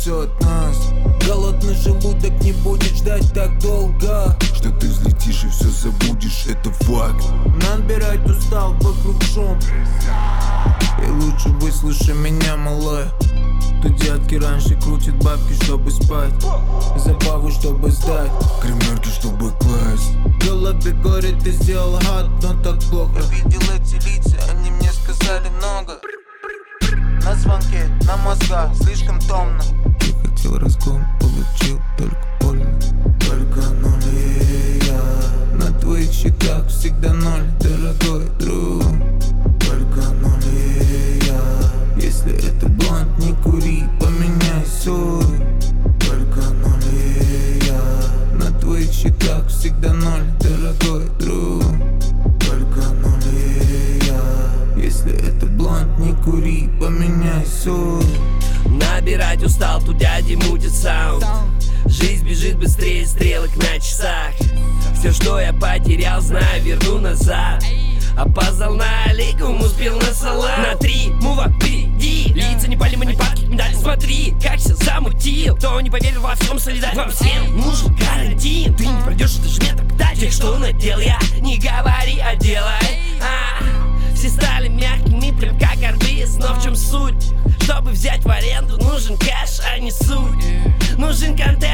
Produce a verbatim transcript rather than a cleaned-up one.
все от нас. Голодный желудок не будет ждать так долго, что ты взлетишь и все забудешь, это факт. Набирать устал, вокруг шум, и лучше выслушай меня, малая. Тут детки раньше крутят бабки, чтобы спать, забаву, чтобы сдать, гримерки, чтобы класть. В голове горе, ты сделал гад, но так плохо. Я видел эти лица, они мне сказали много. На звонке, на мозгах, слишком томно. Ты хотел разгон, получил только больно. Только нули я. На твоих щеках всегда ноль, дорогой друг. Только нули я. Если это блонд, не кури, поменяй суть. Только нули я. На твоих щеках всегда ноль, дорогой друг. Только нули я. Если это блонд, не кури, поменяй суть. Набирать устал, тут дяди мутит саунд. Жизнь бежит быстрее стрелок на часах. Все, что я потерял, знаю, верну назад. Опоздал на алейкум, успел на салат. На три, мува, впереди. Лица не пали, мы не падки, медали. Смотри, как все замутил. Кто не поверил во всем, солидарен. Вам всем нужен карантин. Ты не пройдешь, это же мне так дать. Тех, что надел я, не говори, а делай. а, Все стали мягкими, прям как арбиз. Но в чем суть? Чтобы взять в аренду, нужен кэш, а не суть. Нужен контент.